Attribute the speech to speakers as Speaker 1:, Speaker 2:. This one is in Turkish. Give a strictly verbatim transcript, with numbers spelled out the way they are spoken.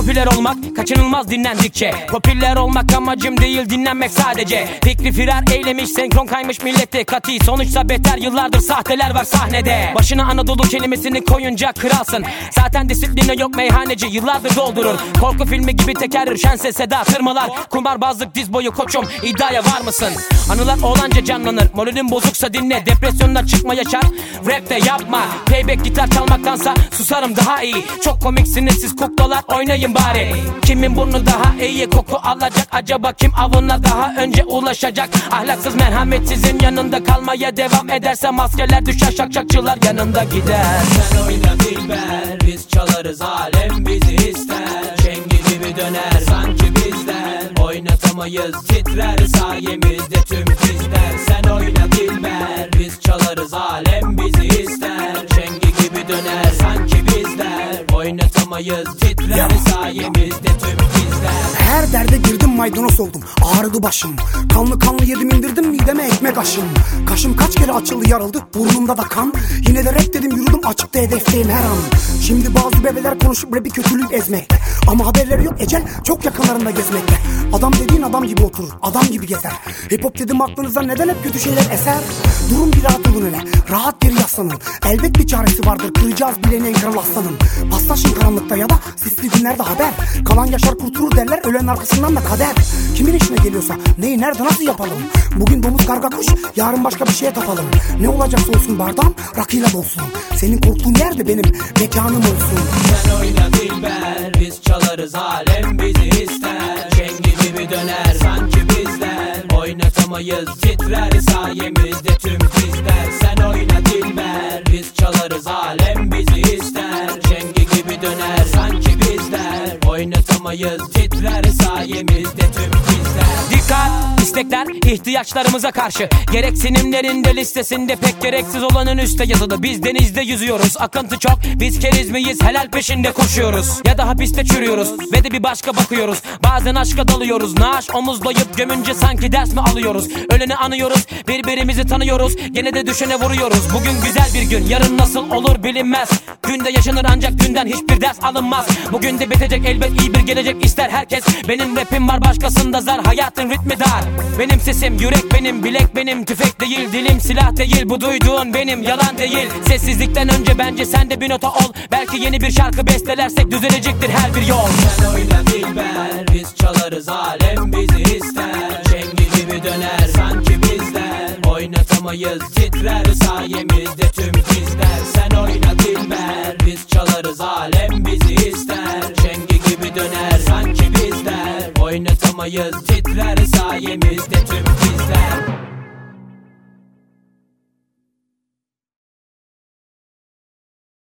Speaker 1: Popüler olmak kaçınılmaz dinlendikçe. Popüler olmak amacım değil, dinlenmek sadece. Fikri firar eylemiş, senkron kaymış millette kati. Sonuçsa beter, yıllardır sahteler var sahnede. Başına Anadolu kelimesini koyunca kralsın. Zaten disipline yok, meyhaneci yıllardır doldurur. Korku filmi gibi tekerrür, şense seda tırmalar. Kumbarbazlık diz boyu koçum, iddiaya var mısın? Anılar oğlanca canlanır, moralin bozuksa dinle. Depresyondan çıkma yaşar, rap de yapma. Playback gitar çalmaktansa susarım daha iyi. Çok komiksiniz siz kuklalar, oynayın bari. Kimin burnu daha iyi koku alacak acaba, kim avına daha önce ulaşacak? Ahlaksız merhametsizin yanında kalmaya devam ederse maskeler düşer, şakşakçılar yanında gider.
Speaker 2: Sen oyna dilber, biz çalarız alem bizi ister. Şengi gibi döner sanki bizden, oynatamayız titrer sayemizde tüm bizler. Sen oyna dilber, biz çalarız alem bizi ister. Şengi gibi döner sanki bizler, oynatamayız titrer sayemizde tüm bizler.
Speaker 3: Her derde girdim, maydanoz oldum, ağrıdı başım. Kanlı kanlı yedim, indirdim mideme ekmek aşım. Kaşım kaç kere açıldı, yarıldı, burnumda da kan. Yine de rap dedim, yürüdüm, açıkta hedefteyim her an. Şimdi bazı bebeler konuşup rapi kötülük ezmekte, ama haberleri yok, ecel çok yakınlarında gezmekte. Adam dediğin adam gibi oturur, adam gibi gezer. Hip hop dedim aklınıza neden hep kötü şeyler eser? Durun bir rahat olun hele, rahat geri yaslanın. Elbet bir çaresi vardır, kıracağız bileni en kral aslanın. Paslaşın karanlıkta ya da sisli günlerde haber. Kalan yaşar kurtulur derler, ölen arkasından da kader. Kimin işine geliyorsa neyi nerede nasıl yapalım? Bugün domuz karga kuş, yarın başka bir şeye tapalım. Ne olacaksa olsun, bardağım rakıyla dolsun. Senin korktuğun yerde benim mekanım olsun.
Speaker 2: Sen oyna dilber, biz çalarız alem bizi ister. Şengi gibi döner sanki bizler, oynatamayız titrer sayemizde tüm bizler. Sen oyna dilber, biz çalarız alem bizi ister. Şengi gibi döner sanki bizler, oynatamayız titrer sayemizde tüm bizler.
Speaker 1: Dikkat! İstekler ihtiyaçlarımıza karşı, gereksinimlerinde listesinde pek gereksiz olanın üstte yazılı. Biz denizde yüzüyoruz, akıntı çok, biz keriz miyiz, helal peşinde koşuyoruz. Ya da hapiste çürüyoruz ve de bir başka bakıyoruz. Bazen aşka dalıyoruz, naaş omuzlayıp gömünce sanki ders mi alıyoruz? Öleni anıyoruz, birbirimizi tanıyoruz, gene de düşene vuruyoruz. Bugün güzel bir gün, yarın nasıl olur bilinmez. Günde yaşanır ancak günden hiçbir ders alınmaz. Bugün de bitecek elbet, iyi bir gelecek ister herkes. Benim rapim var, başkasında zar, hayatın ritmi dar. Benim sesim yürek benim, bilek benim, tüfek değil, dilim silah değil. Bu duyduğun benim, yalan değil. Sessizlikten önce bence sen de bir nota ol. Belki yeni bir şarkı bestelersek düzelecektir her bir yol.
Speaker 2: Sen oyna dilber, biz çalarız alem bizi ister. Şengi gibi döner sanki bizler, oynatamayız titrer sayemizde tüm bizler. Sen oyna dilber, biz çalarız alem bizi ister. Şengi gibi döner sanki bizler, oynatamayız titrer sayemizde tüm bizler.